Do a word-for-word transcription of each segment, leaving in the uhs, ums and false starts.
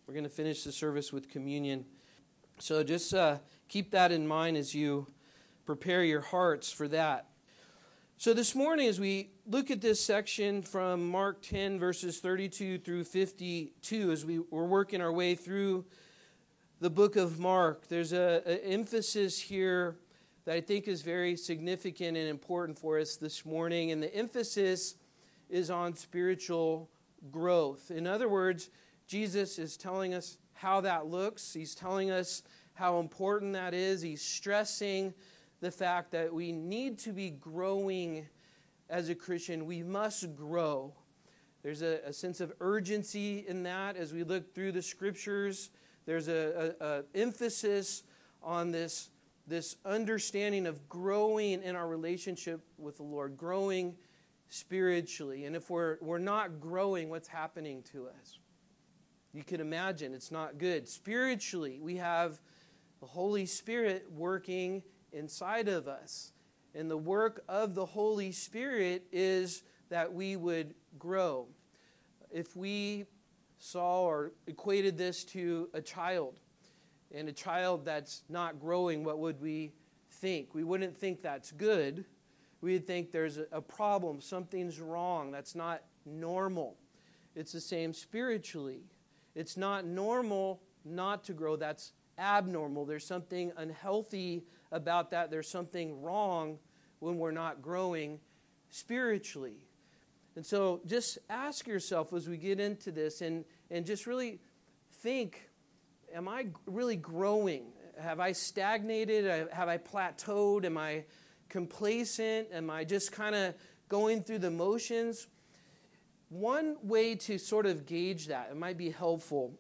We're going to finish the service with communion. So just uh, keep that in mind as you prepare your hearts for that. So this morning, as we look at this section from Mark ten, verses thirty-two through fifty-two, as we, we're working our way through the book of Mark, there's an emphasis here that I think is very significant and important for us this morning. And the emphasis is on spiritual growth. In other words, Jesus is telling us how that looks. He's telling us how important that is. He's stressing the fact that we need to be growing as a Christian. We must grow. There's a, a sense of urgency in that as we look through the Scriptures. There's a, a, a emphasis on this, this understanding of growing in our relationship with the Lord, growing spiritually. And if we're, we're not growing, what's happening to us? You can imagine it's not good. Spiritually, we have the Holy Spirit working inside of us. And the work of the Holy Spirit is that we would grow. If we saw or equated this to a child, and a child that's not growing, what would we think? We wouldn't think that's good. We would think there's a problem, something's wrong, that's not normal. It's the same spiritually. It's not normal not to grow, that's abnormal. There's something unhealthy about that. There's something wrong when we're not growing spiritually. And so just ask yourself as we get into this and, and just really think, am I really growing? Have I stagnated? Have I plateaued? Am I complacent? Am I just kind of going through the motions? One way to sort of gauge that, it might be helpful,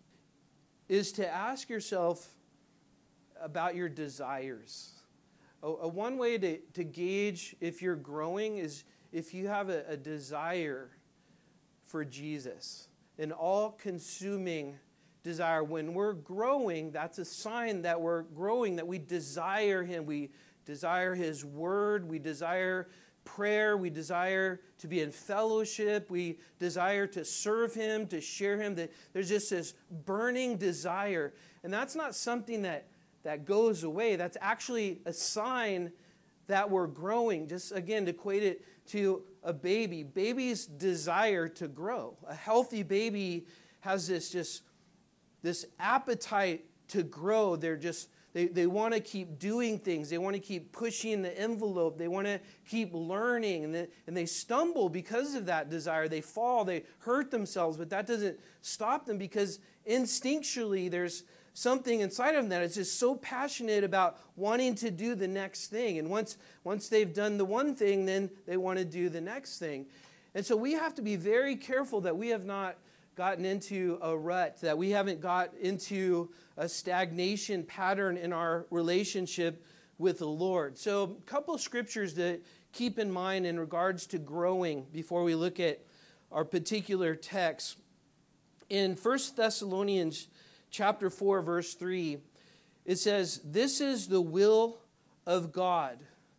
is to ask yourself about your desires. A, a one way to, to gauge if you're growing is if you have a, a desire for Jesus, an all-consuming desire. When we're growing, that's a sign that we're growing, that we desire Him. We desire His Word. We desire prayer. We desire to be in fellowship. We desire to serve Him, to share Him. That there's just this burning desire. And that's not something that, that goes away. That's actually a sign that we're growing. Just again, to equate it to a baby. Babies desire to grow. A healthy baby has this just this appetite to grow. They're just They, they want to keep doing things. They want to keep pushing the envelope. They want to keep learning. And they, and they stumble because of that desire. They fall. They hurt themselves. But that doesn't stop them because instinctually there's something inside of them that is just so passionate about wanting to do the next thing. And once, once they've done the one thing, then they want to do the next thing. And so we have to be very careful that we have not gotten into a rut, that we haven't got into a stagnation pattern in our relationship with the Lord. So a couple of scriptures to keep in mind in regards to growing before we look at our particular text. In First Thessalonians chapter four, verse three, it says, "This is the will of God."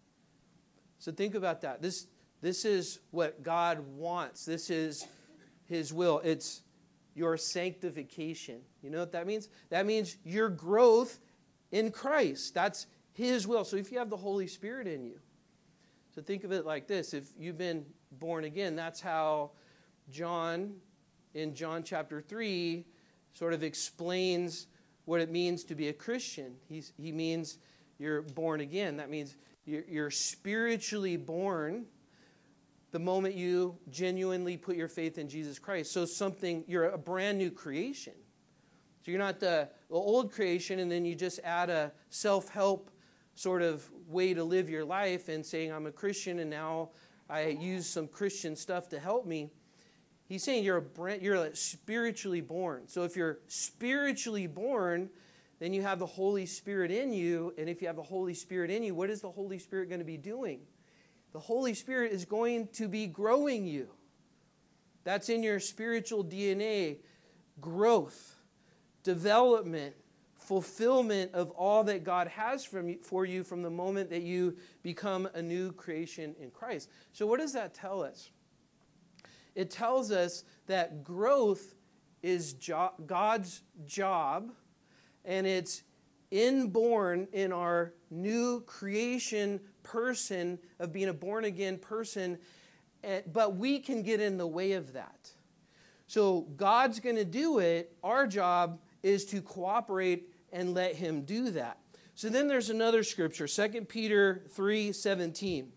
So think about that. This, this is what God wants. This is His will. It's your sanctification. You know what that means? That means your growth in Christ. That's His will. So if you have the Holy Spirit in you, so think of it like this. If you've been born again, that's how John, in John chapter three, sort of explains what it means to be a Christian. He's, he means you're born again. That means you're, you're spiritually born the moment you genuinely put your faith in Jesus Christ. So something, you're a brand new creation. So you're not the, the old creation and then you just add a self-help sort of way to live your life and saying, I'm a Christian and now I use some Christian stuff to help me. He's saying you're a brand, you're spiritually born. So if you're spiritually born, then you have the Holy Spirit in you. And if you have the Holy Spirit in you, what is the Holy Spirit going to be doing? The Holy Spirit is going to be growing you. That's in your spiritual D N A. Growth, development, fulfillment of all that God has from you, for you from the moment that you become a new creation in Christ. So what does that tell us? It tells us that growth is jo- God's job, and it's inborn in our new creation person of being a born-again person, but we can get in the way of that. So God's going to do it. Our job is to cooperate and let him do that. So then there's another scripture, Second Peter three seventeen.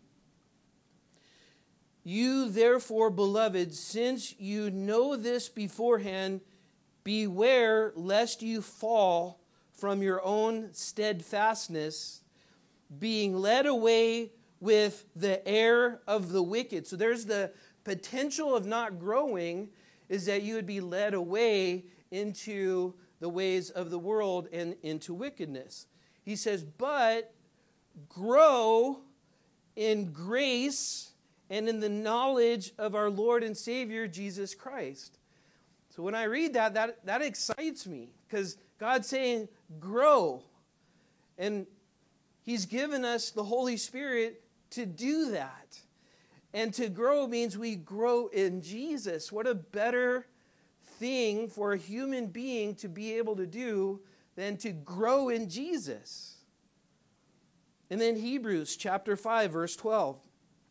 You therefore, beloved, since you know this beforehand, beware lest you fall from your own steadfastness, being led away with the error of the wicked. So there's the potential of not growing, is that you would be led away into the ways of the world and into wickedness. He says, but grow in grace and in the knowledge of our Lord and Savior, Jesus Christ. So when I read that, that, that excites me, because God's saying, grow. And he's given us the Holy Spirit to do that. And to grow means we grow in Jesus. What a better thing for a human being to be able to do than to grow in Jesus. And then Hebrews chapter five, verse twelve.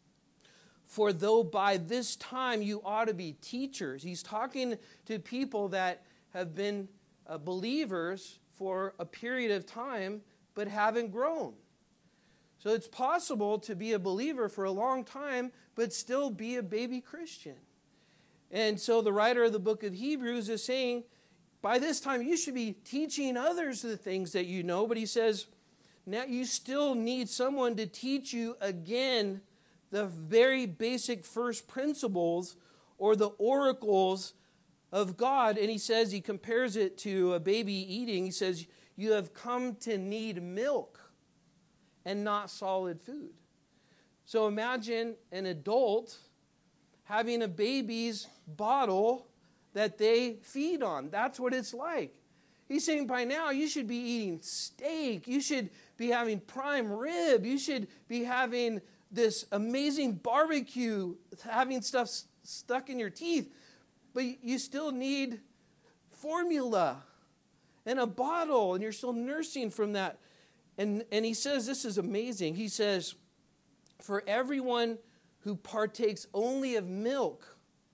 For though by this time you ought to be teachers. He's talking to people that have been uh, believers for a period of time, but haven't grown. So it's possible to be a believer for a long time, but still be a baby Christian. And so the writer of the book of Hebrews is saying, by this time you should be teaching others the things that you know. But he says, now you still need someone to teach you again the very basic first principles or the oracles of God. And he says, he compares it to a baby eating. He says, you have come to need milk and not solid food. So imagine an adult having a baby's bottle that they feed on. That's what it's like. He's saying by now you should be eating steak. You should be having prime rib. You should be having this amazing barbecue, having stuff st- stuck in your teeth. But you still need formula and a bottle, and you're still nursing from that. And, and he says, this is amazing. He says, for everyone who partakes only of milk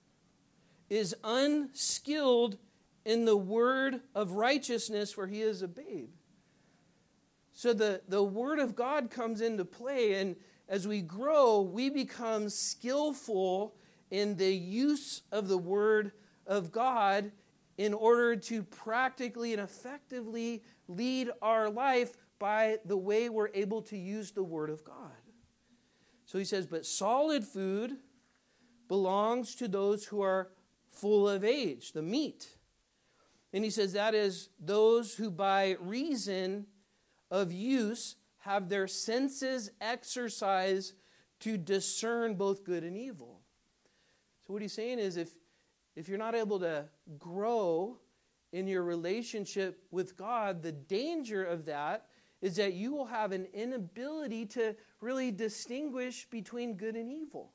is unskilled in the word of righteousness, for he is a babe. So the, the word of God comes into play, and as we grow, we become skillful in the use of the word of God in order to practically and effectively lead our life by the way we're able to use the word of God. So he says, but solid food belongs to those who are full of age, the meat. And he says that is those who by reason of use have their senses exercised to discern both good and evil. So what he's saying is if, if you're not able to grow in your relationship with God, the danger of that is that you will have an inability to really distinguish between good and evil.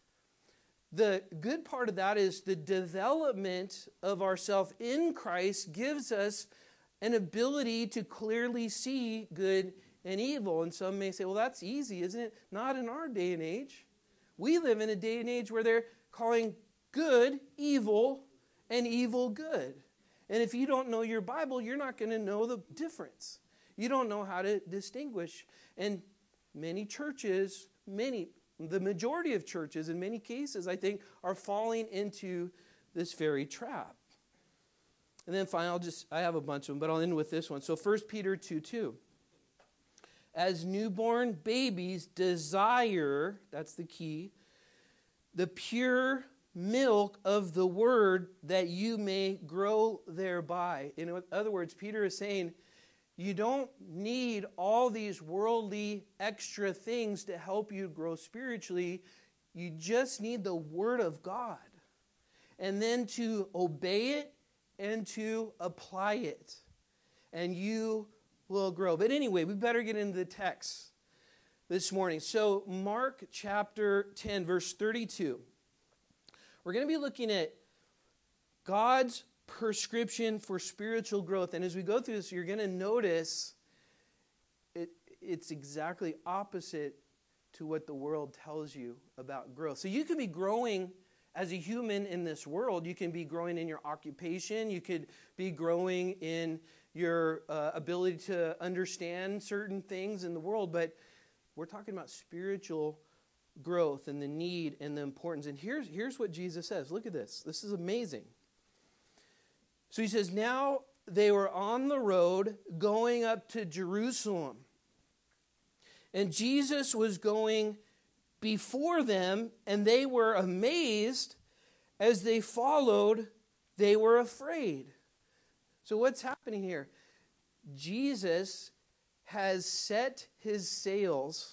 The good part of that is the development of ourself in Christ gives us an ability to clearly see good and evil. And some may say, well, that's easy, isn't it? Not in our day and age. We live in a day and age where they're calling good evil and evil good. And if you don't know your Bible, you're not going to know the difference. You don't know how to distinguish. And many churches, many, the majority of churches in many cases, I think, are falling into this very trap. And then finally, I'll just, I have a bunch of them, but I'll end with this one. So First Peter two two. As newborn babies desire, that's the key, the pure milk of the word that you may grow thereby. In other words, Peter is saying, you don't need all these worldly extra things to help you grow spiritually. You just need the Word of God. And then to obey it and to apply it. And you will grow. But anyway, we better get into the text this morning. So Mark chapter ten, verse thirty-two. We're going to be looking at God's prescription for spiritual growth. And as we go through this, you're going to notice it, it's exactly opposite to what the world tells you about growth. So you can be growing as a human in this world. You can be growing in your occupation. You could be growing in your uh, ability to understand certain things in the world. But we're talking about spiritual growth and the need and the importance. And here's, here's what Jesus says. Look at this. This is amazing. So he says, now they were on the road going up to Jerusalem. And Jesus was going before them, and they were amazed. As they followed, they were afraid. So what's happening here? Jesus has set his sails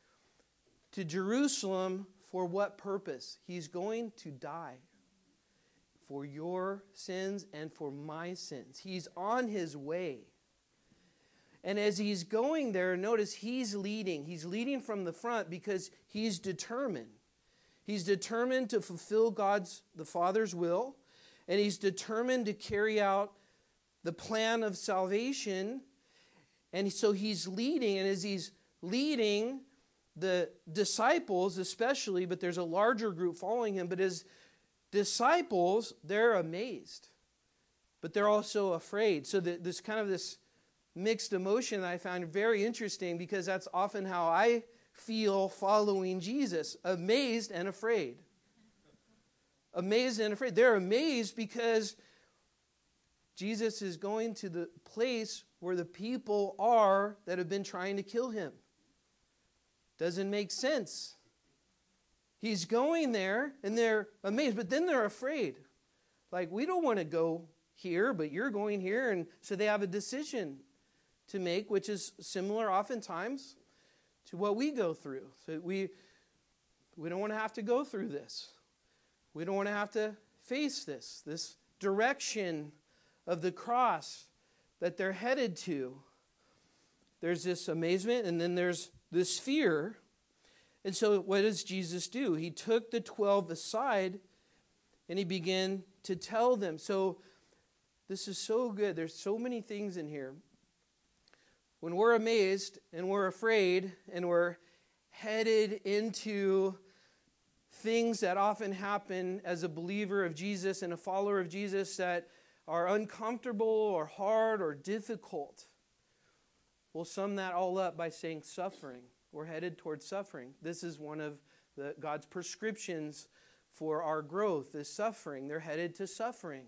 to Jerusalem for what purpose? He's going to die for your sins and for my sins. He's on his way. And as he's going there, notice he's leading. He's leading from the front because he's determined. He's determined to fulfill God's, the Father's will. And he's determined to carry out the plan of salvation. And so he's leading. And as he's leading, the disciples especially, but there's a larger group following him. But his disciples, they're amazed. But they're also afraid. So the, this kind of this mixed emotion I found very interesting, because that's often how I feel following Jesus. Amazed and afraid. Amazed and afraid. They're amazed because Jesus is going to the place where the people are that have been trying to kill him. Doesn't make sense. He's going there and they're amazed, but then they're afraid. Like, we don't want to go here, but you're going here. And so they have a decision to make, which is similar oftentimes to what we go through. So we, we don't want to have to go through this. We don't want to have to face this, this direction of the cross that they're headed to. There's this amazement, and then there's this fear. And so what does Jesus do? He took the twelve aside and he began to tell them. So this is so good. There's so many things in here. When we're amazed and we're afraid and we're headed into things that often happen as a believer of Jesus and a follower of Jesus that are uncomfortable or hard or difficult, we'll sum that all up by saying suffering. We're headed towards suffering. This is one of the, God's prescriptions for our growth, is suffering. They're headed to suffering.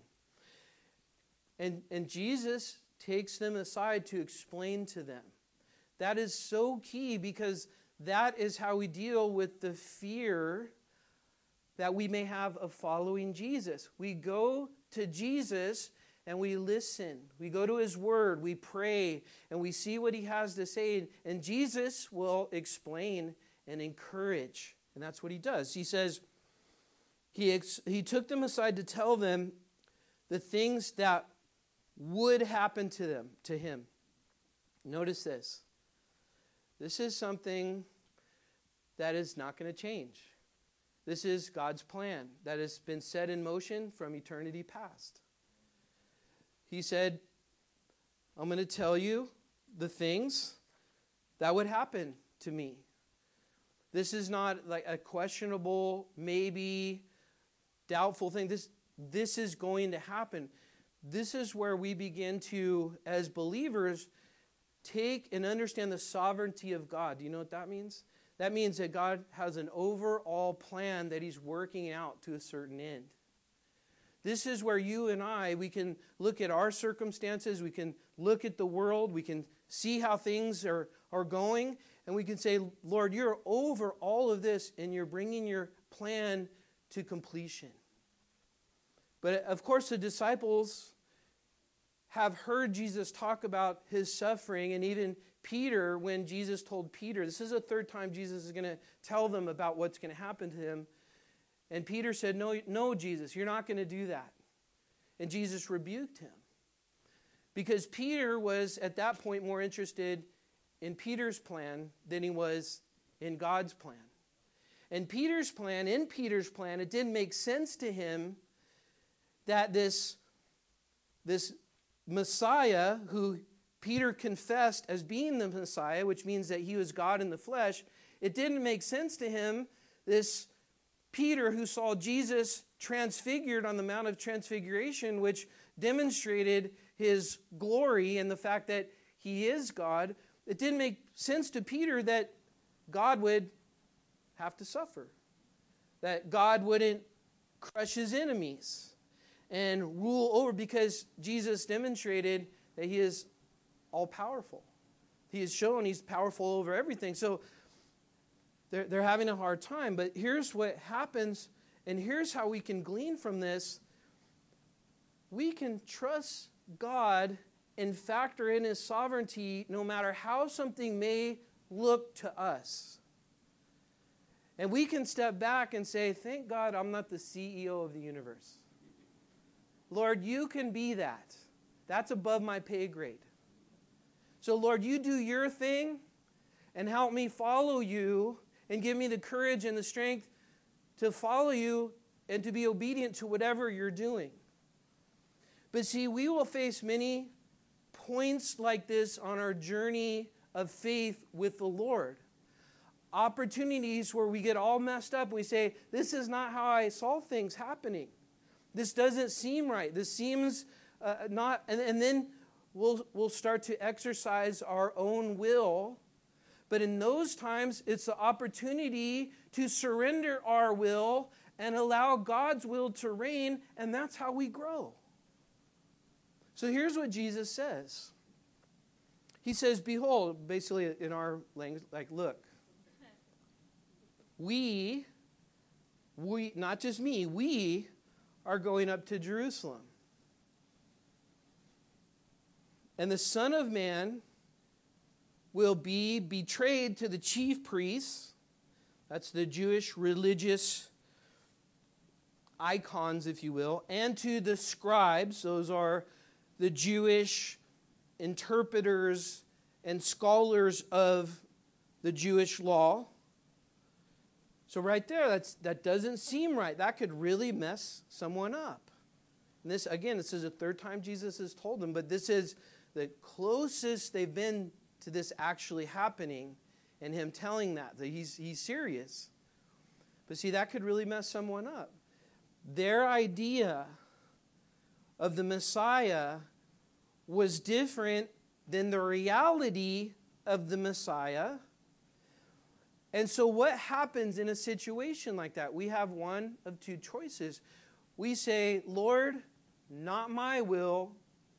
And, and Jesus takes them aside to explain to them. That is so key, because that is how we deal with the fear that we may have of following Jesus. We go to Jesus and we listen. We go to his word, we pray, and we see what he has to say. And Jesus will explain and encourage. And that's what he does. He says, he, ex- he took them aside to tell them the things that would happen to them, to him. Notice this. This is something that is not going to change. This is God's plan that has been set in motion from eternity past. He said, I'm going to tell you the things that would happen to me. This is not like a questionable, maybe doubtful thing. This, this is going to happen. This is where we begin to, as believers, take and understand the sovereignty of God. Do you know what that means? That means that God has an overall plan that he's working out to a certain end. This is where you and I, we can look at our circumstances, we can look at the world, we can see how things are, are going, and we can say, Lord, you're over all of this, and you're bringing your plan to completion. But of course, the disciples have heard Jesus talk about his suffering, and even Peter, when Jesus told Peter, this is the third time Jesus is going to tell them about what's going to happen to him. And Peter said, no, no, Jesus, you're not going to do that. And Jesus rebuked him. Because Peter was, at that point, more interested in Peter's plan than he was in God's plan. And Peter's plan, in Peter's plan, it didn't make sense to him that this this Messiah who Peter confessed as being the Messiah, which means that he was God in the flesh, it didn't make sense to him, this Peter who saw Jesus transfigured on the Mount of Transfiguration, which demonstrated his glory and the fact that he is God, it didn't make sense to Peter that God would have to suffer, that God wouldn't crush his enemies and rule over, because Jesus demonstrated that he is all-powerful. He has shown he's powerful over everything. So they're, they're having a hard time. But here's what happens, and here's how we can glean from this. We can trust God and factor in his sovereignty no matter how something may look to us. And we can step back and say, thank God I'm not the C E O of the universe. Lord, you can be that. That's above my pay grade. So Lord, you do your thing and help me follow you and give me the courage and the strength to follow you and to be obedient to whatever you're doing. But see, we will face many points like this on our journey of faith with the Lord. Opportunities where we get all messed up. We say, this is not how I saw things happening. This doesn't seem right. This seems uh, not... And, and then we'll, we'll start to exercise our own will. But in those times, it's the opportunity to surrender our will and allow God's will to reign, and that's how we grow. So here's what Jesus says. He says, behold, basically in our language, like, look. We, we, not just me, we are going up to Jerusalem. And the Son of Man will be betrayed to the chief priests. That's the Jewish religious icons, if you will, and to the scribes. Those are the Jewish interpreters and scholars of the Jewish law. So right there, that's, that doesn't seem right. That could really mess someone up. And this, again, this is the third time Jesus has told them, but this is the closest they've been to this actually happening and him telling that, that he's, he's serious. But see, that could really mess someone up. Their idea of the Messiah was different than the reality of the Messiah. And so what happens in a situation like that? We have one of two choices. We say, Lord, not my will,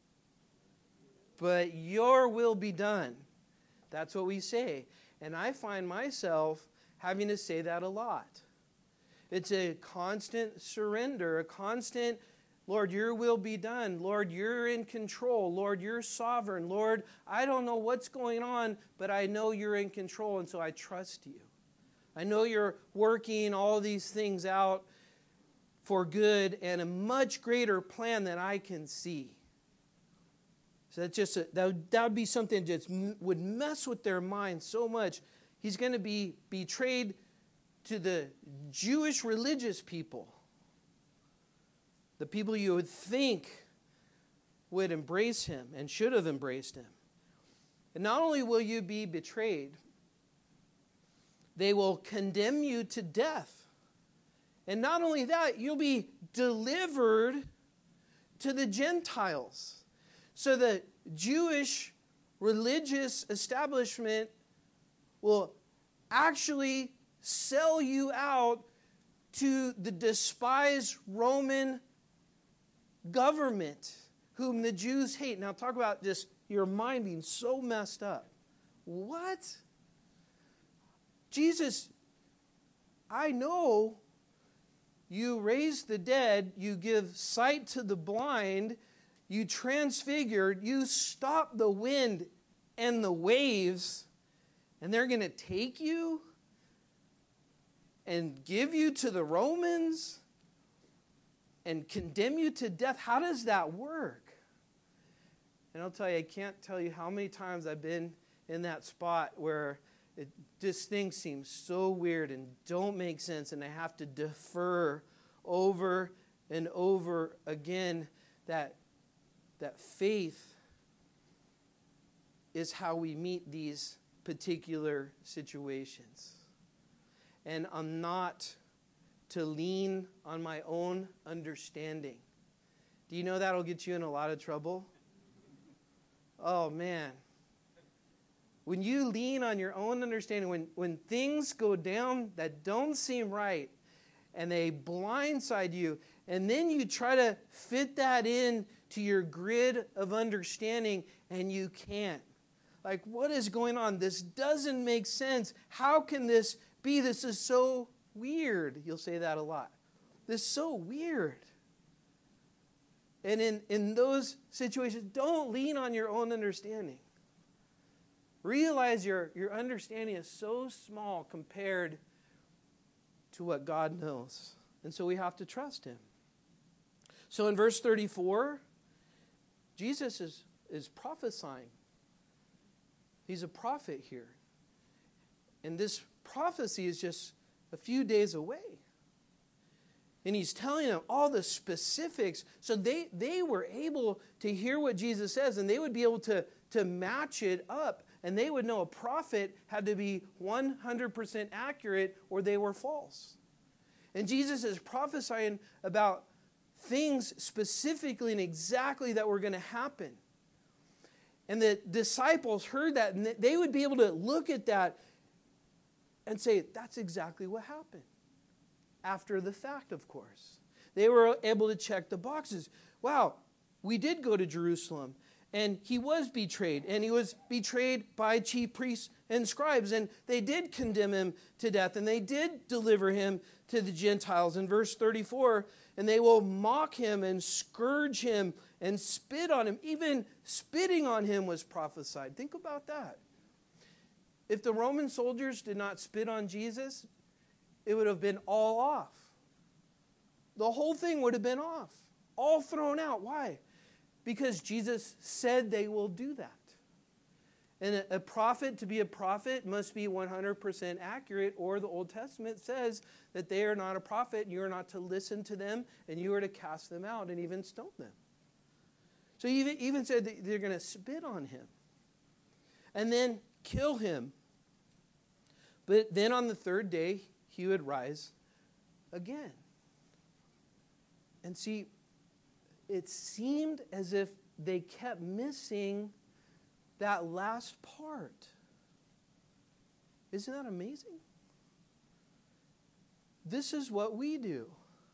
but your will be done. That's what we say. And I find myself having to say that a lot. It's a constant surrender, a constant, Lord, your will be done. Lord, you're in control. Lord, you're sovereign. Lord, I don't know what's going on, but I know you're in control, and so I trust you. I know you're working all these things out for good and a much greater plan than I can see. So that's just a, that, would, that would be something that just m- would mess with their mind so much. He's going to be betrayed to the Jewish religious people, the people you would think would embrace him and should have embraced him. And not only will you be betrayed, they will condemn you to death. And not only that, you'll be delivered to the Gentiles. So the Jewish religious establishment will actually sell you out to the despised Roman government, whom the Jews hate. Now talk about just your mind being so messed up. What? Jesus, I know you raise the dead, you give sight to the blind, you transfigured, you stop the wind and the waves, and they're going to take you and give you to the Romans and condemn you to death. How does that work? And I'll tell you, I can't tell you how many times I've been in that spot where it, this thing seems so weird and don't make sense, and I have to defer over and over again that that faith is how we meet these particular situations. And I'm not to lean on my own understanding. Do you know that'll get you in a lot of trouble? Oh, man. When you lean on your own understanding, when, when things go down that don't seem right, and they blindside you, and then you try to fit that in to your grid of understanding, and you can't. Like, what is going on? This doesn't make sense. How can this be? This is so weird. You'll say that a lot. This is so weird. And in, in those situations, don't lean on your own understanding. Realize your, your understanding is so small compared to what God knows. And so we have to trust Him. So in verse thirty-four, Jesus is, is prophesying. He's a prophet here. And this prophecy is just a few days away. And he's telling them all the specifics. So they, they were able to hear what Jesus says, and they would be able to, to match it up. And they would know a prophet had to be one hundred percent accurate or they were false. And Jesus is prophesying about things specifically and exactly that were going to happen. And the disciples heard that, and they would be able to look at that and say, that's exactly what happened. After the fact, of course. They were able to check the boxes. Wow, we did go to Jerusalem, and he was betrayed, and he was betrayed by chief priests and scribes, and they did condemn him to death, and they did deliver him to the Gentiles. In verse thirty-four, and they will mock him and scourge him and spit on him. Even spitting on him was prophesied. Think about that. If the Roman soldiers did not spit on Jesus, it would have been all off. The whole thing would have been off. All thrown out. Why? Because Jesus said they will do that. And a, a prophet, to be a prophet, must be one hundred percent accurate, or the Old Testament says that they are not a prophet, and you are not to listen to them, and you are to cast them out and even stone them. So he even, even said that they're going to spit on him and then kill him. But then on the third day, he would rise again. And see, it seemed as if they kept missing that last part. Isn't that amazing? This is what we do.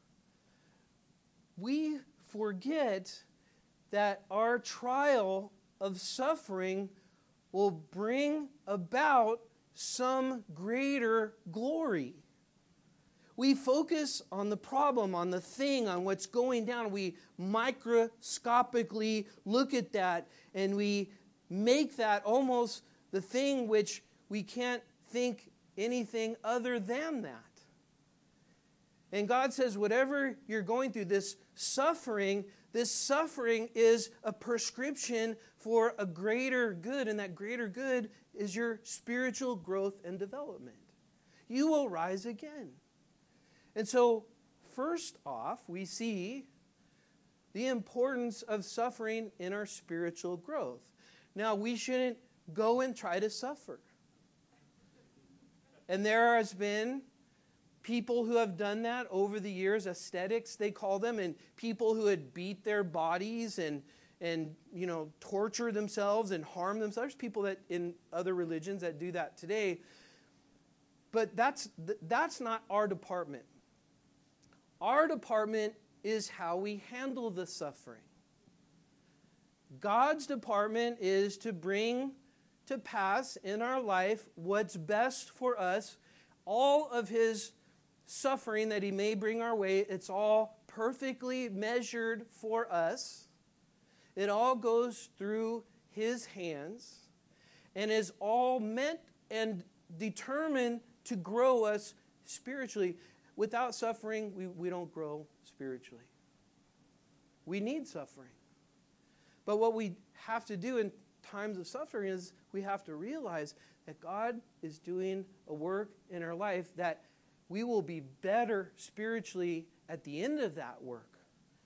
We forget that our trial of suffering will bring about some greater glory. We focus on the problem, on the thing, on what's going down. We microscopically look at that, and we make that almost the thing which we can't think anything other than that. And God says, whatever you're going through, this suffering, this suffering is a prescription for a greater good, and that greater good is your spiritual growth and development. You will rise again. And so, first off, we see the importance of suffering in our spiritual growth. Now, we shouldn't go and try to suffer. And there has been people who have done that over the years, ascetics they call them, and people who had beat their bodies and, and you know, torture themselves and harm themselves. There's people that in other religions that do that today. But that's that's not our department. Our department is how we handle the suffering. God's department is to bring to pass in our life what's best for us. All of His suffering that He may bring our way, it's all perfectly measured for us. It all goes through His hands and is all meant and determined to grow us spiritually. Without suffering, we, we don't grow spiritually. We need suffering. But what we have to do in times of suffering is we have to realize that God is doing a work in our life that we will be better spiritually at the end of that work.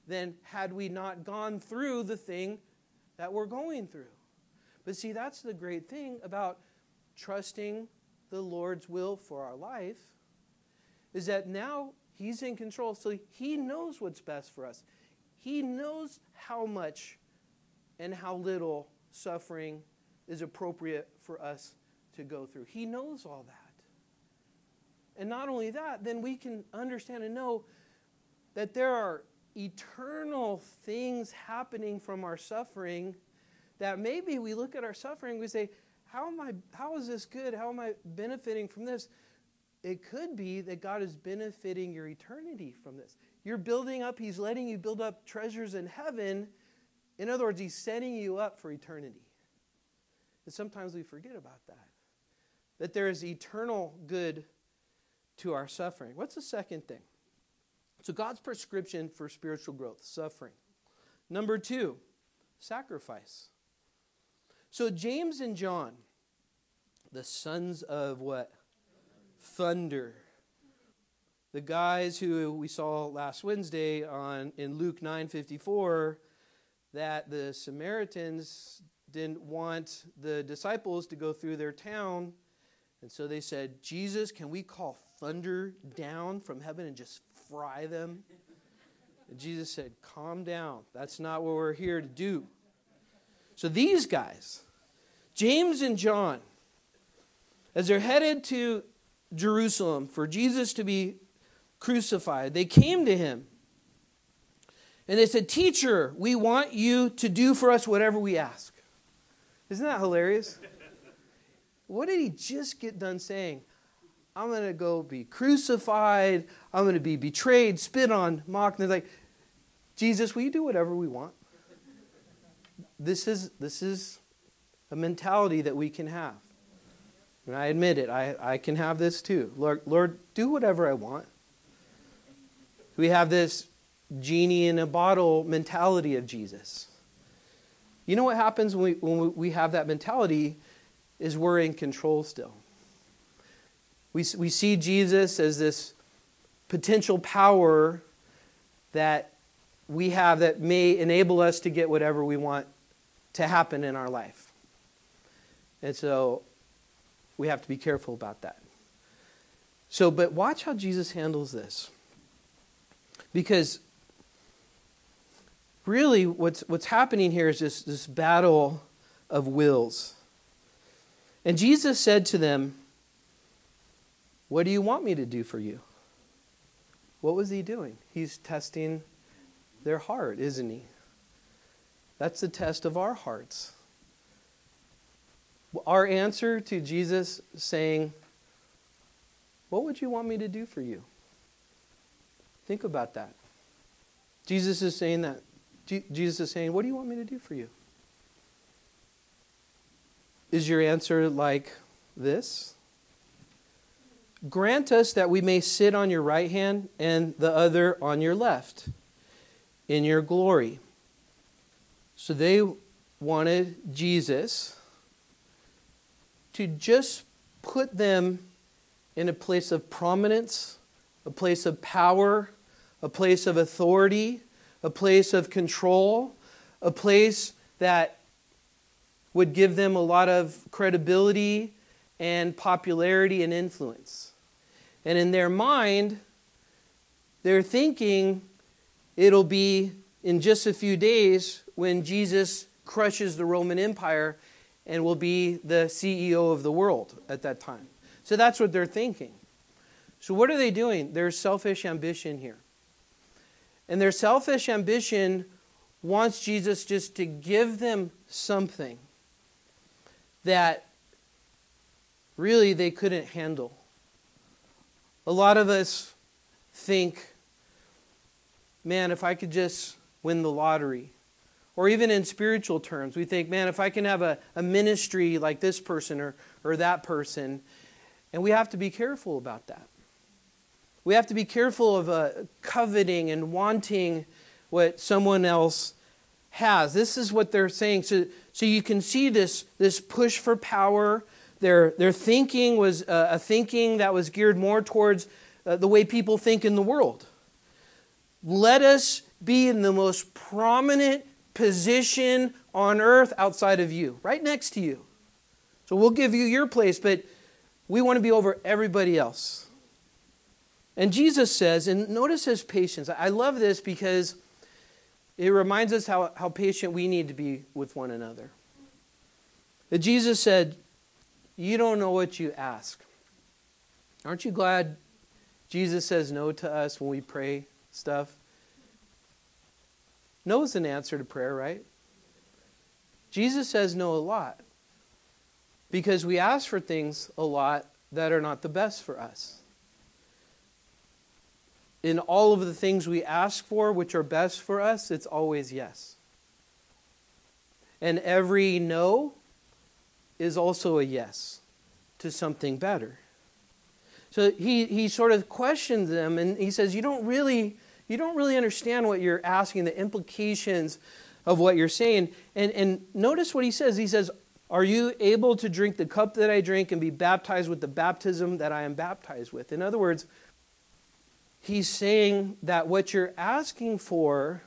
than had we not gone through the thing that we're going through. But see, that's the great thing about trusting the Lord's will for our life, is that now He's in control, so He knows what's best for us. He knows how much and how little suffering is appropriate for us to go through. He knows all that. And not only that, then we can understand and know that there are eternal things happening from our suffering that maybe we look at our suffering, we say, how am I, how is this good? How am I benefiting from this? It could be that God is benefiting your eternity from this. You're building up, He's letting you build up treasures in heaven. In other words, He's setting you up for eternity. And sometimes we forget about that. That there is eternal good to our suffering. What's the second thing? So God's prescription for spiritual growth, suffering. Number two, sacrifice. So James and John, the sons of what? Thunder. The guys who we saw last Wednesday on in Luke nine fifty-four, that the Samaritans didn't want the disciples to go through their town. And so they said, Jesus, can we call thunder down from heaven and just fry them? And Jesus said, calm down. That's not what we're here to do. So these guys, James and John, as they're headed to Jerusalem for Jesus to be crucified, they came to Him. And they said, Teacher, we want you to do for us whatever we ask. Isn't that hilarious? What did He just get done saying? I'm going to go be crucified. I'm going to be betrayed, spit on, mocked. And they're like, Jesus, will you do whatever we want? This is, this is a mentality that we can have. And I admit it. I, I can have this too. Lord, Lord, do whatever I want. We have this genie in a bottle mentality of Jesus. You know what happens when we, when we have that mentality is we're in control still. We, we see Jesus as this potential power that we have that may enable us to get whatever we want to happen in our life. And so we have to be careful about that. So, but watch how Jesus handles this. Because really what's what's happening here is this, this battle of wills. And Jesus said to them, what do you want me to do for you? What was He doing? He's testing their heart, isn't He? That's the test of our hearts. Our answer to Jesus saying, what would you want me to do for you? Think about that. Jesus is saying that. Jesus is saying, what do you want me to do for you? Is your answer like this? Grant us that we may sit on your right hand and the other on your left in your glory. So they wanted Jesus to just put them in a place of prominence, a place of power, a place of authority, a place of control, a place that would give them a lot of credibility and popularity and influence. And in their mind, they're thinking it'll be in just a few days when Jesus crushes the Roman Empire and will be the C E O of the world at that time. So that's what they're thinking. So what are they doing? There's selfish ambition here. And their selfish ambition wants Jesus just to give them something that really they couldn't handle. A lot of us think, man, if I could just win the lottery. Or even in spiritual terms, we think, man, if I can have a, a ministry like this person or, or that person. And we have to be careful about that. We have to be careful of uh, coveting and wanting what someone else has. This is what they're saying. So, so you can see this, this push for power. Their, their thinking was uh, a thinking that was geared more towards uh, the way people think in the world. Let us be in the most prominent position on earth outside of you, right next to you. So we'll give you your place, but we want to be over everybody else. And Jesus says, and notice his patience. I love this because it reminds us how, how patient we need to be with one another. That Jesus said, you don't know what you ask. Aren't you glad Jesus says no to us when we pray stuff? No is an answer to prayer, right? Jesus says no a lot because we ask for things a lot that are not the best for us. In all of the things we ask for, which are best for us, it's always yes. And every no is also a yes to something better. So he, he sort of questions them, and he says, you don't really, you don't really understand what you're asking, the implications of what you're saying. And, and notice what he says. He says, are you able to drink the cup that I drink and be baptized with the baptism that I am baptized with? In other words, he's saying that what you're asking for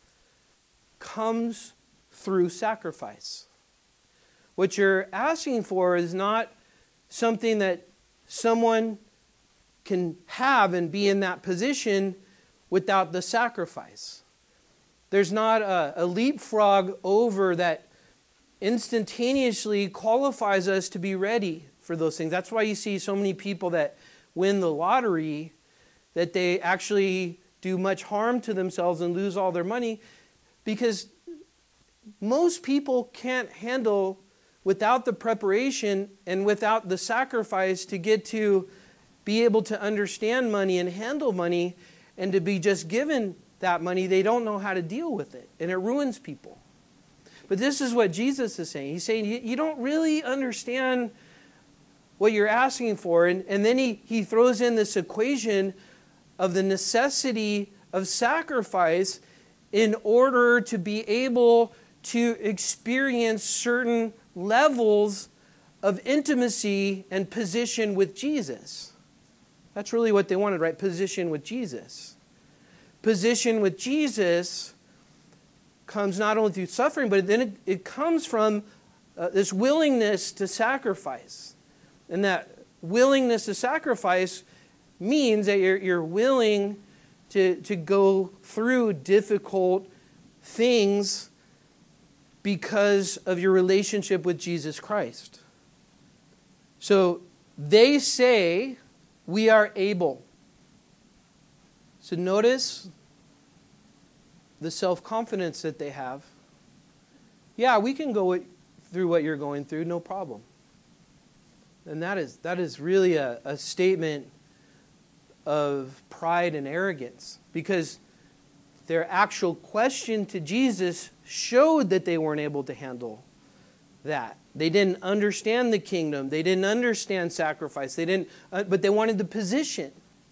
comes through sacrifice. What you're asking for is not something that someone can have and be in that position without the sacrifice. There's not a, a leapfrog over that instantaneously qualifies us to be ready for those things. That's why you see so many people that win the lottery, that they actually do much harm to themselves and lose all their money, because most people can't handle, without the preparation and without the sacrifice to get to be able to understand money and handle money and to be just given that money, they don't know how to deal with it, and it ruins people. But this is what Jesus is saying. He's saying you don't really understand what you're asking for, and, and then he, he throws in this equation of the necessity of sacrifice in order to be able to experience certain levels of intimacy and position with Jesus. That's really what they wanted, right? Position with Jesus. Position with Jesus comes not only through suffering, but then it, it comes from uh, this willingness to sacrifice. And that willingness to sacrifice means that you're, you're willing to, to go through difficult things because of your relationship with Jesus Christ. So they say we are able. So notice the self-confidence that they have. Yeah, we can go through what you're going through, no problem. And that is that is really a, a statement of pride and arrogance, because their actual question to Jesus showed that they weren't able to handle that. They didn't understand the kingdom. They didn't understand sacrifice. They didn't, uh, but they wanted the position.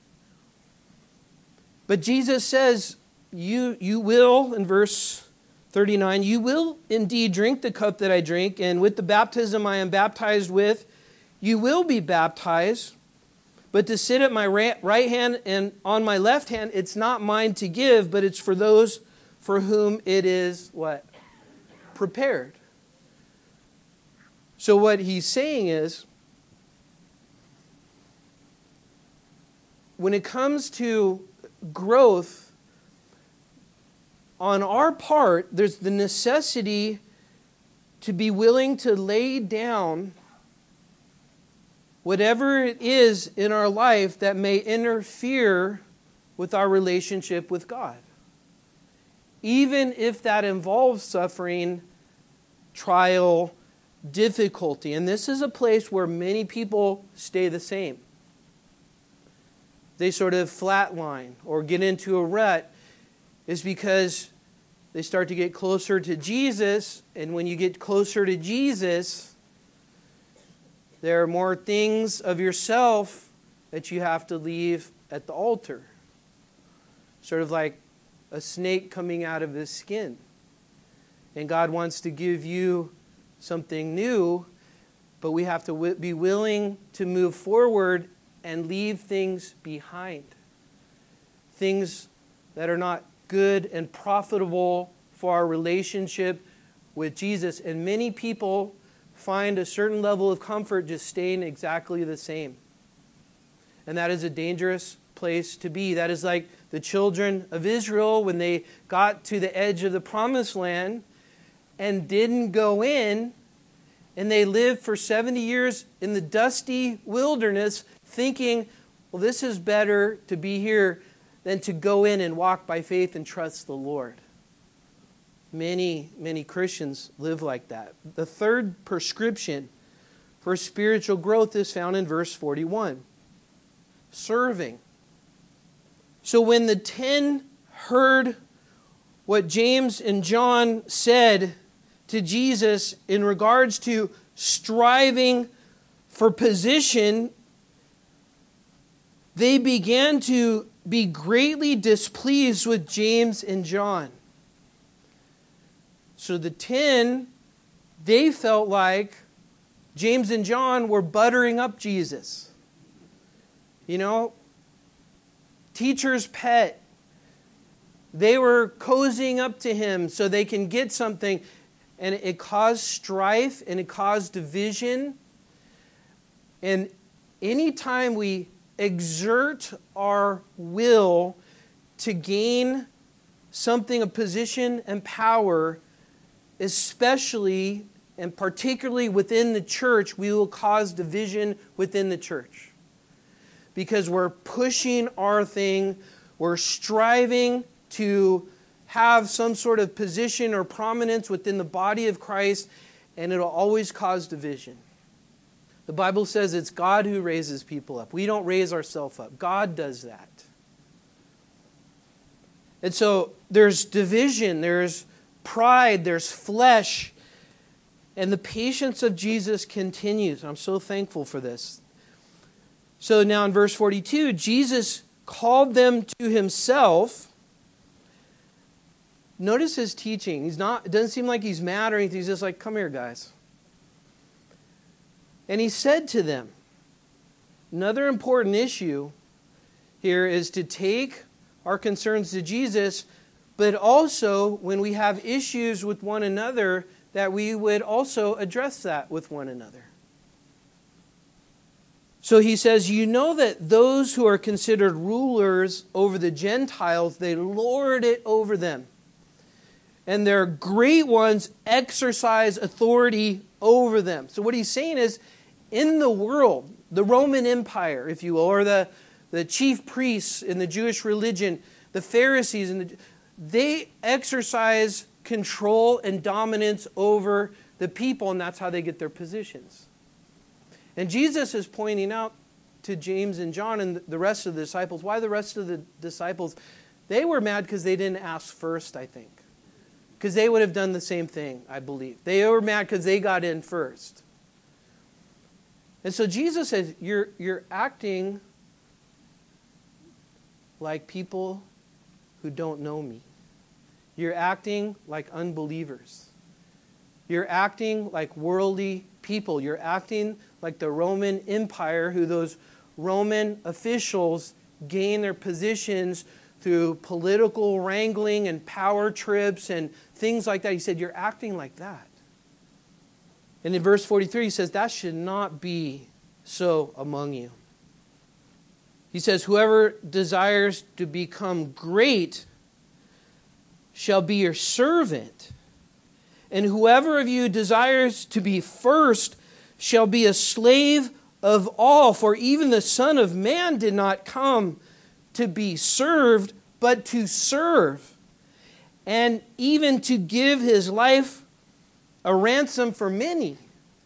But Jesus says, you, you will, in verse thirty-nine, you will indeed drink the cup that I drink, and with the baptism I am baptized with, you will be baptized. But to sit at my right hand and on my left hand, it's not mine to give, but it's for those for whom it is what? Prepared. So what he's saying is, when it comes to growth, on our part, there's the necessity to be willing to lay down whatever it is in our life that may interfere with our relationship with God. Even if that involves suffering, trial, difficulty. And this is a place where many people stay the same. They sort of flatline or get into a rut, is because they start to get closer to Jesus, and when you get closer to Jesus, there are more things of yourself that you have to leave at the altar. Sort of like a snake coming out of his skin. And God wants to give you something new, but we have to w- be willing to move forward and leave things behind. Things that are not good and profitable for our relationship with Jesus. And many people find a certain level of comfort just staying exactly the same. And that is a dangerous place to be. That is like the children of Israel when they got to the edge of the promised land and didn't go in, and they lived for seventy years in the dusty wilderness thinking, well, this is better to be here than to go in and walk by faith and trust the Lord. Many, many Christians live like that. The third prescription for spiritual growth is found in verse forty-one. Serving. So when the ten heard what James and John said to Jesus in regards to striving for position, they began to be greatly displeased with James and John. So the ten, they felt like James and John were buttering up Jesus. You know, teacher's pet. They were cozying up to him so they can get something. And it caused strife and it caused division. And anytime we exert our will to gain something of position and power, especially and particularly within the church, we will cause division within the church. Because we're pushing our thing, we're striving to have some sort of position or prominence within the body of Christ, and it'll always cause division. The Bible says it's God who raises people up. We don't raise ourselves up. God does that. And so there's division, there's pride, there's flesh, and the patience of Jesus continues. I'm so thankful for this. So now in verse forty-two, Jesus called them to himself. Notice his teaching. He's not, it doesn't seem like he's mad or anything. He's just like, come here, guys. And he said to them, another important issue here is to take our concerns to Jesus, but also when we have issues with one another, that we would also address that with one another. So he says, you know that those who are considered rulers over the Gentiles, they lord it over them. And their great ones exercise authority over them. So what he's saying is, in the world, the Roman Empire, if you will, or the, the chief priests in the Jewish religion, the Pharisees, and the, they exercise control and dominance over the people, and that's how they get their positions. And Jesus is pointing out to James and John and the rest of the disciples, why the rest of the disciples, they were mad because they didn't ask first, I think. Because they would have done the same thing, I believe. They were mad because they got in first. And so Jesus says, you're, you're acting like people who don't know me. You're acting like unbelievers. You're acting like worldly people. You're acting like the Roman Empire, who those Roman officials gain their positions through political wrangling and power trips and things like that. He said, you're acting like that. And in verse forty-three, he says, that should not be so among you. He says, whoever desires to become great shall be your servant. And whoever of you desires to be first shall be a slave of all. For even the Son of Man did not come to be served, but to serve, and even to give his life a ransom for many.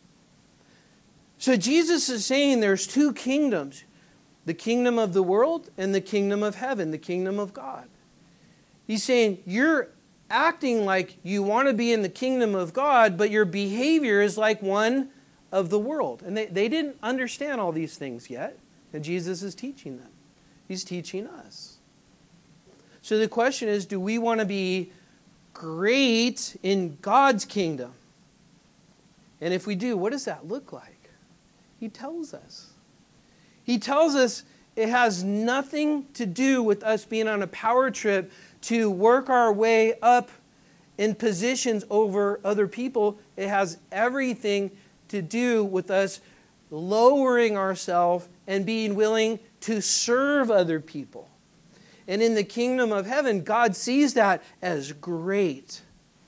So Jesus is saying there's two kingdoms, the kingdom of the world and the kingdom of heaven, the kingdom of God. He's saying you're acting like you want to be in the kingdom of God, but your behavior is like one of the world. And they, they didn't understand all these things yet, and Jesus is teaching them. He's teaching us. So the question is, do we want to be great in God's kingdom? And if we do, what does that look like? He tells us. He tells us it has nothing to do with us being on a power trip to work our way up in positions over other people. It has everything to do with us lowering ourselves and being willing to serve other people. And in the kingdom of heaven, God sees that as great.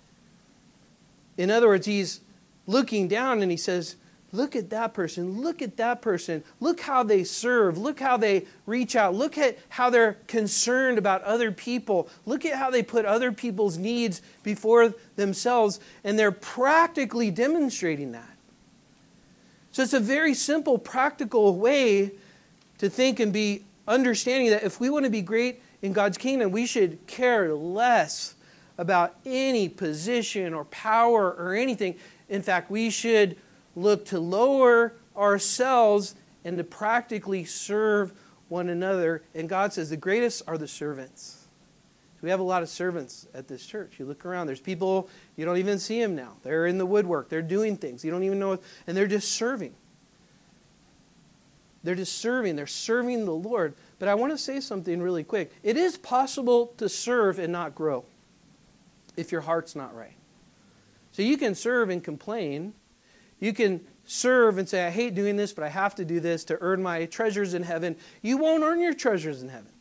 In other words, He's looking down and He says, look at that person, look at that person, look how they serve, look how they reach out, look at how they're concerned about other people, look at how they put other people's needs before themselves, and they're practically demonstrating that. So it's a very simple, practical way to think and be understanding that if we want to be great in God's kingdom, we should care less about any position or power or anything. In fact, we should look to lower ourselves and to practically serve one another. And God says the greatest are the servants. We have a lot of servants at this church. You look around, there's people, you don't even see them now. They're in the woodwork. They're doing things. You don't even know, and they're just serving. They're just serving. They're serving the Lord. But I want to say something really quick. It is possible to serve and not grow if your heart's not right. So you can serve and complain. You can serve and say, I hate doing this, but I have to do this to earn my treasures in heaven. You won't earn your treasures in heaven.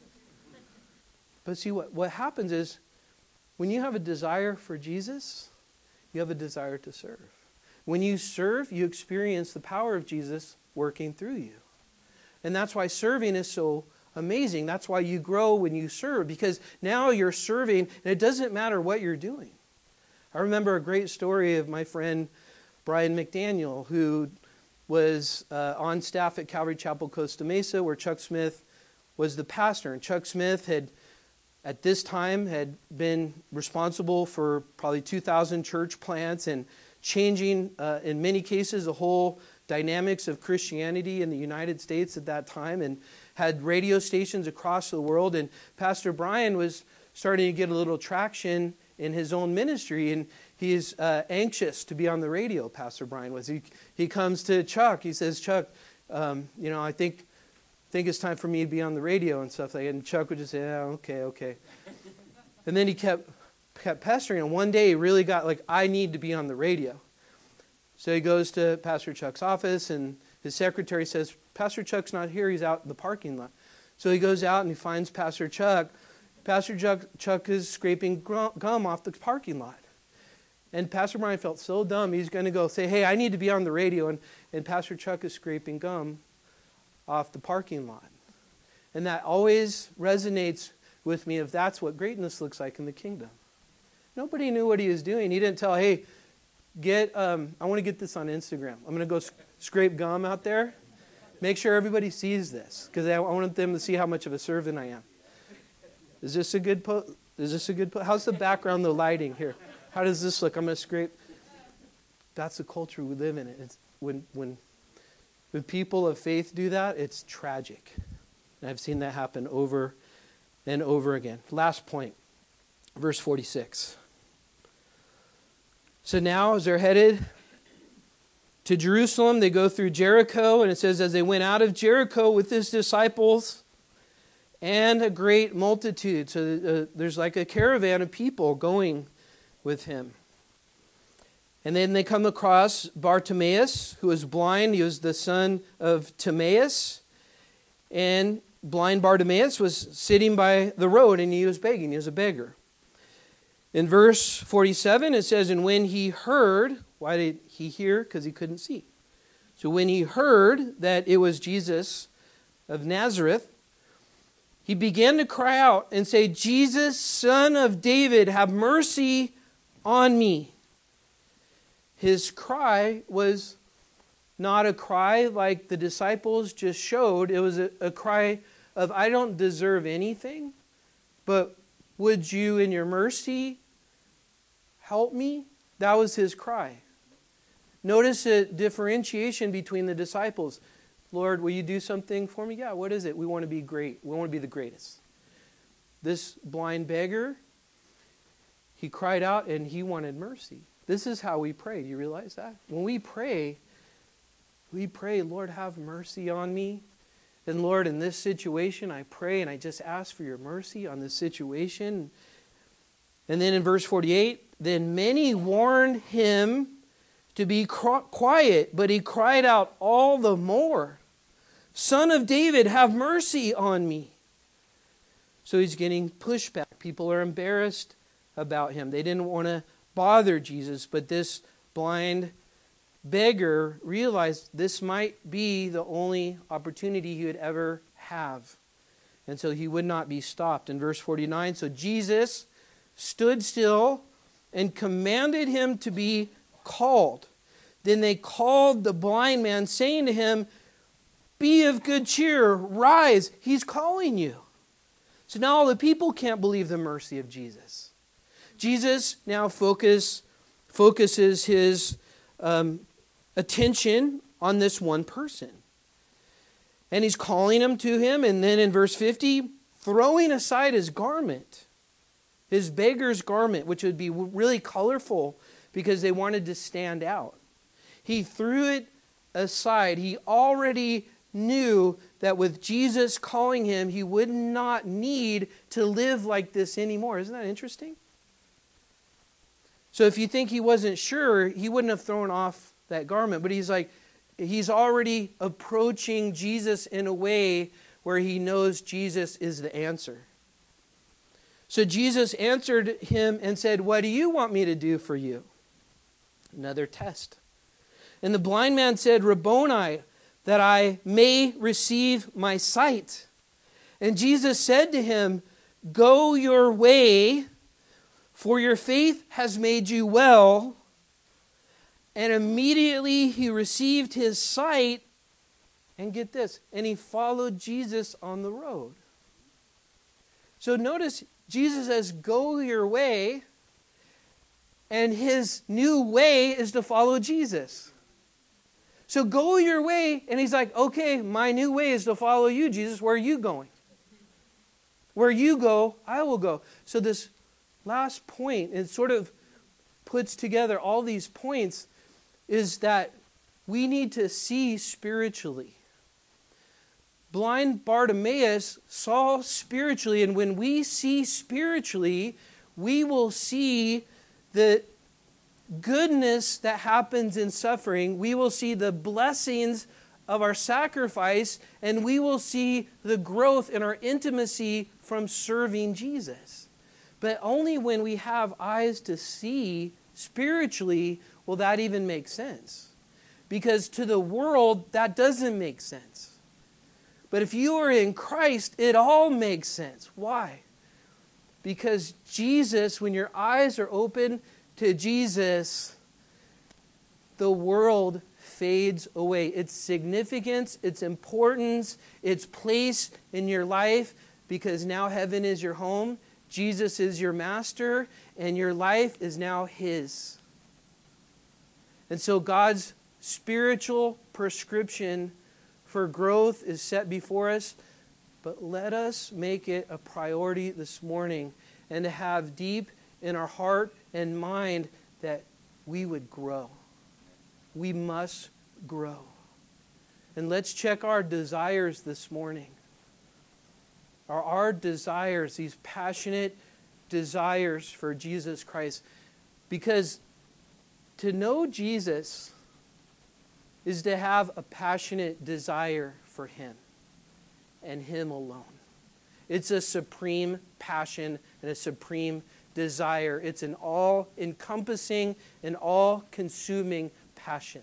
But see, what, what happens is when you have a desire for Jesus, you have a desire to serve. When you serve, you experience the power of Jesus working through you. And that's why serving is so amazing. That's why you grow when you serve, because now you're serving and it doesn't matter what you're doing. I remember a great story of my friend Brian McDaniel, who was uh, on staff at Calvary Chapel, Costa Mesa, where Chuck Smith was the pastor. And Chuck Smith had, at this time, had been responsible for probably two thousand church plants and changing, uh, in many cases, the whole dynamics of Christianity in the United States at that time, and had radio stations across the world. And Pastor Brian was starting to get a little traction in his own ministry, and he is uh, anxious to be on the radio. Pastor Brian was. He he comes to Chuck. He says, Chuck, um, you know, I think think it's time for me to be on the radio and stuff like that. And Chuck would just say, oh, okay, okay. And then he kept kept pestering. And one day he really got like, I need to be on the radio. So he goes to Pastor Chuck's office, and his secretary says, Pastor Chuck's not here. He's out in the parking lot. So he goes out and he finds Pastor Chuck. Pastor Chuck, Chuck is scraping gum off the parking lot. And Pastor Brian felt so dumb, he's going to go say, hey, I need to be on the radio. And, and Pastor Chuck is scraping gum off the parking lot. And that always resonates with me if that's what greatness looks like in the kingdom. Nobody knew what he was doing. He didn't tell, hey, get. Um, I want to get this on Instagram. I'm going to go sc- scrape gum out there. Make sure everybody sees this, because I want them to see how much of a servant I am. Is this a good po- Is this a good po- How's the background, the lighting here? How does this look? I'm going to scrape. That's the culture we live in. It's when when when people of faith do that, it's tragic. And I've seen that happen over and over again. Last point, verse forty-six. So now as they're headed to Jerusalem, they go through Jericho, and it says, as they went out of Jericho with his disciples and a great multitude. So uh, there's like a caravan of people going with him. And then they come across Bartimaeus, who was blind. He was the son of Timaeus. And blind Bartimaeus was sitting by the road, and he was begging. He was a beggar. In verse forty-seven, it says, and when he heard, why did he hear? Because he couldn't see. So when he heard that it was Jesus of Nazareth, he began to cry out and say, Jesus, Son of David, have mercy on me. His cry was not a cry like the disciples just showed. It was a, a cry of, I don't deserve anything, but would you in your mercy help me? That was his cry. Notice a differentiation between the disciples. Lord, will you do something for me? Yeah, what is it? We want to be great. We want to be the greatest. This blind beggar, he cried out and he wanted mercy. This is how we pray. Do you realize that? When we pray, we pray, Lord, have mercy on me. And Lord, in this situation, I pray and I just ask for your mercy on this situation. And then in verse forty-eight, then many warned him to be quiet, but he cried out all the more, Son of David, have mercy on me. So he's getting pushback. People are embarrassed about him. They didn't want to bother Jesus, but this blind beggar realized this might be the only opportunity he would ever have. And so he would not be stopped. In verse forty-nine, so Jesus stood still and commanded him to be called. Then they called the blind man, saying to him, be of good cheer, rise, he's calling you. So now all the people can't believe the mercy of Jesus. Jesus now focus, focuses his um, attention on this one person. And he's calling him to him, and then in verse fifty, throwing aside his garment, his beggar's garment, which would be really colorful because they wanted to stand out. He threw it aside. He already knew that with Jesus calling him, he would not need to live like this anymore. Isn't that interesting? So if you think he wasn't sure, he wouldn't have thrown off that garment. But he's like, he's already approaching Jesus in a way where he knows Jesus is the answer. So Jesus answered him and said, what do you want me to do for you? Another test. And the blind man said, Rabboni, that I may receive my sight. And Jesus said to him, go your way, for your faith has made you well. And immediately he received his sight. And get this, and he followed Jesus on the road. So notice, Jesus says, go your way, and his new way is to follow Jesus. So go your way, and he's like, okay, my new way is to follow you, Jesus. Where are you going? Where you go, I will go. So this last point, it sort of puts together all these points, is that we need to see spiritually. Blind Bartimaeus saw spiritually, and when we see spiritually, we will see the goodness that happens in suffering. We will see the blessings of our sacrifice, and we will see the growth in our intimacy from serving Jesus. But only when we have eyes to see spiritually will that even make sense. Because to the world, that doesn't make sense. But if you are in Christ, it all makes sense. Why? Because Jesus, when your eyes are open to Jesus, the world fades away. Its significance, its importance, its place in your life, because now heaven is your home, Jesus is your master, and your life is now His. And so God's spiritual prescription for growth is set before us, but let us make it a priority this morning and to have deep in our heart and mind that we would grow. We must grow. And let's check our desires this morning. Are our desires, these passionate desires for Jesus Christ? Because to know Jesus is to have a passionate desire for Him and Him alone. It's a supreme passion and a supreme desire. It's an all-encompassing and all-consuming passion.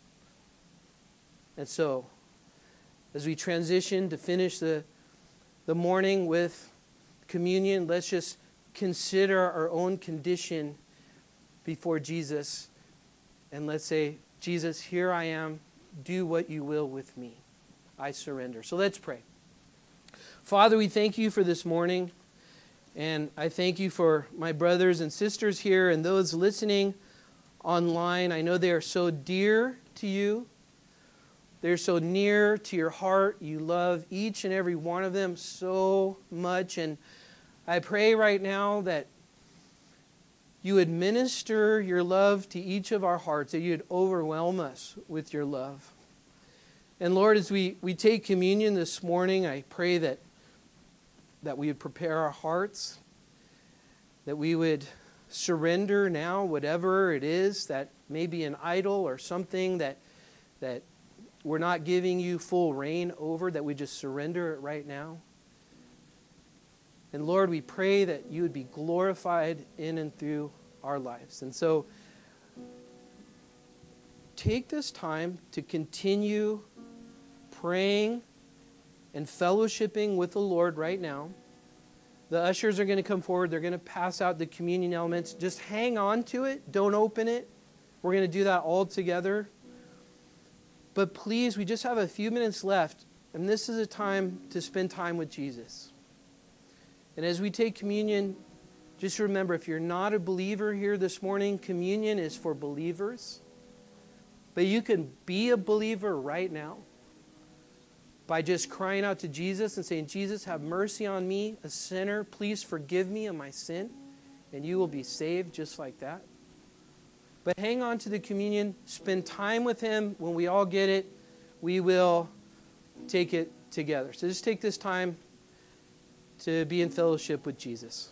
And so, as we transition to finish the, the morning with communion, let's just consider our own condition before Jesus. And let's say, Jesus, here I am. Do what you will with me. I surrender. So let's pray. Father, we thank you for this morning. And I thank you for my brothers and sisters here and those listening online. I know they are so dear to you. They're so near to your heart. You love each and every one of them so much. And I pray right now that you would minister your love to each of our hearts, that you'd overwhelm us with your love. And Lord, as we, we take communion this morning, I pray that, that we would prepare our hearts. that we would surrender now whatever it is that may be an idol or something that that we're not giving you full reign over, that we just surrender it right now. And Lord, we pray that you would be glorified in and through our lives. And so take this time to continue praying and fellowshipping with the Lord right now. The ushers are going to come forward. They're going to pass out the communion elements. Just hang on to it. Don't open it. We're going to do that all together. But please, we just have a few minutes left, and this is a time to spend time with Jesus. And as we take communion, just remember, if you're not a believer here this morning, communion is for believers. But you can be a believer right now by just crying out to Jesus and saying, Jesus, have mercy on me, a sinner. Please forgive me of my sin. And you will be saved just like that. But hang on to the communion. Spend time with Him. When we all get it, we will take it together. So just take this time to be in fellowship with Jesus.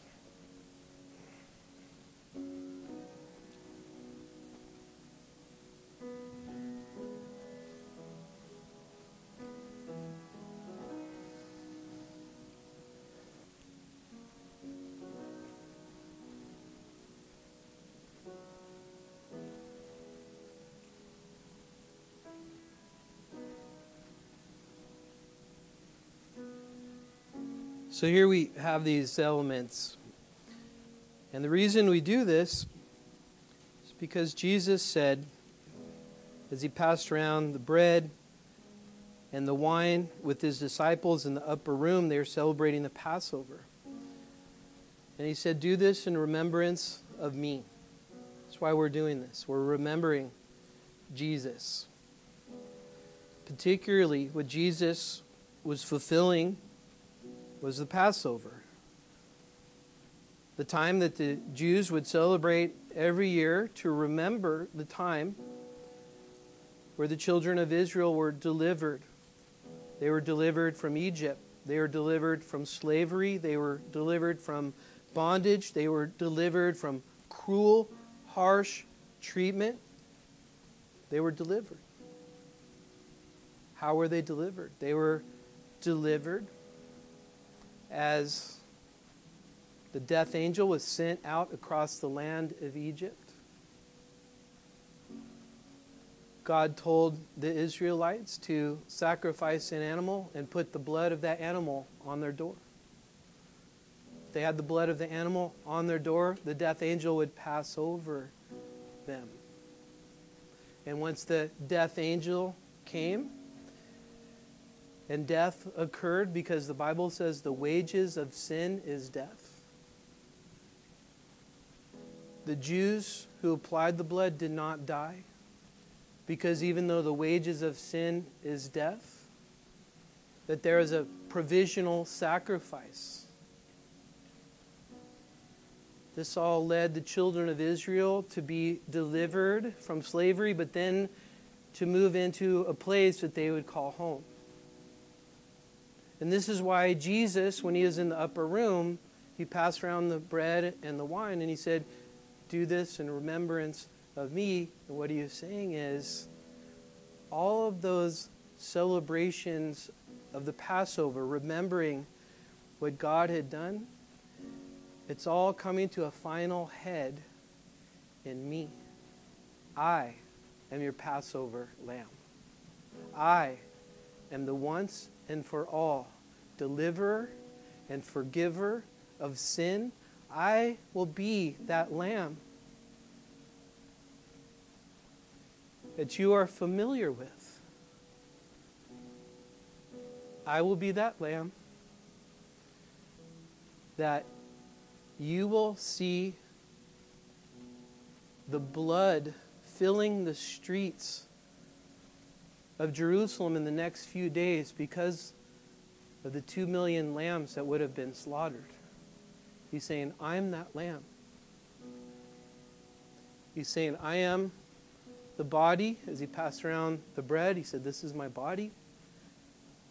So here we have these elements. And the reason we do this is because Jesus said, as He passed around the bread and the wine with His disciples in the upper room, they were celebrating the Passover. And He said, do this in remembrance of me. That's why we're doing this. We're remembering Jesus. Particularly what Jesus was fulfilling was the Passover. The time that the Jews would celebrate every year to remember the time where the children of Israel were delivered. They were delivered from Egypt. They were delivered from slavery. They were delivered from bondage. They were delivered from cruel, harsh treatment. They were delivered. How were they delivered? They were delivered as the death angel was sent out across the land of Egypt. God told the Israelites to sacrifice an animal and put the blood of that animal on their door. If they had the blood of the animal on their door, the death angel would pass over them. And once the death angel came, and death occurred, because the Bible says the wages of sin is death. The Jews who applied the blood did not die, because even though the wages of sin is death, that there is a provisional sacrifice. This all led the children of Israel to be delivered from slavery, but then to move into a place that they would call home. And this is why Jesus, when He was in the upper room, He passed around the bread and the wine, and He said, do this in remembrance of me. And what He is saying is, all of those celebrations of the Passover, remembering what God had done, it's all coming to a final head in me. I am your Passover lamb. I am the once and for all deliverer and forgiver of sin. I will be that lamb that you are familiar with. I will be that lamb that you will see the blood filling the streets of Jerusalem in the next few days because of the two million lambs that would have been slaughtered. He's saying, I am that lamb. He's saying, I am the body. As He passed around the bread, He said, this is my body.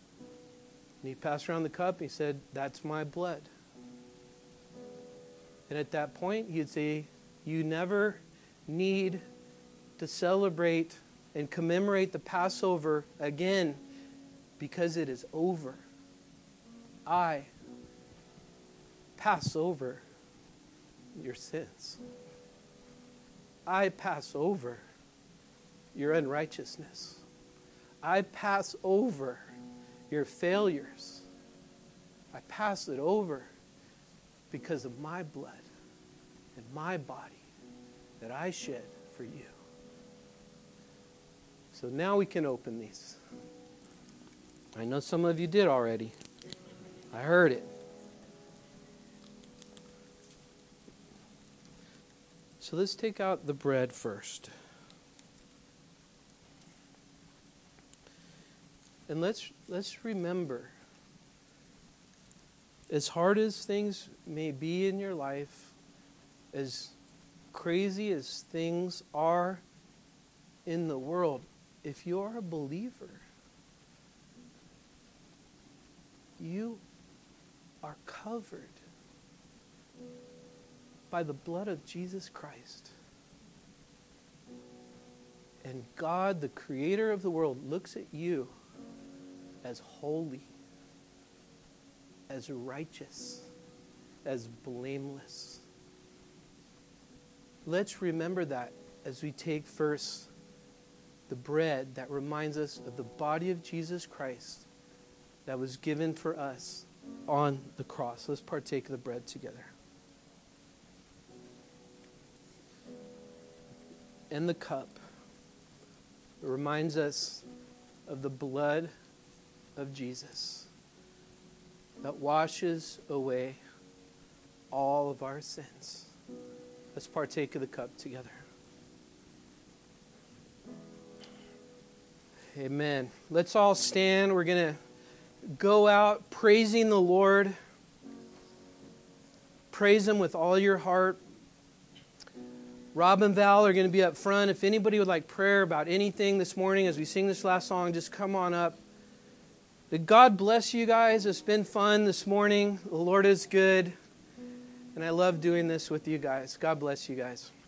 And He passed around the cup, He said, that's my blood. And at that point, you'd say, you never need to celebrate and commemorate the Passover again because it is over. I pass over your sins. I pass over your unrighteousness. I pass over your failures. I pass it over because of my blood and my body that I shed for you. So now we can open these. I know some of you did already. I heard it. So let's take out the bread first. And let's let's remember, as hard as things may be in your life, as crazy as things are in the world, if you're a believer, you are covered by the blood of Jesus Christ. And God, the creator of the world, looks at you as holy, as righteous, as blameless. Let's remember that as we take first the bread that reminds us of the body of Jesus Christ that was given for us on the cross. Let's partake of the bread together. And the cup. It reminds us of the blood of Jesus that washes away all of our sins. Let's partake of the cup together. Amen. Let's all stand. We're going to go out praising the Lord. Praise Him with all your heart. Rob and Val are going to be up front. If anybody would like prayer about anything this morning as we sing this last song, just come on up. But God bless you guys. It's been fun this morning. The Lord is good. And I love doing this with you guys. God bless you guys.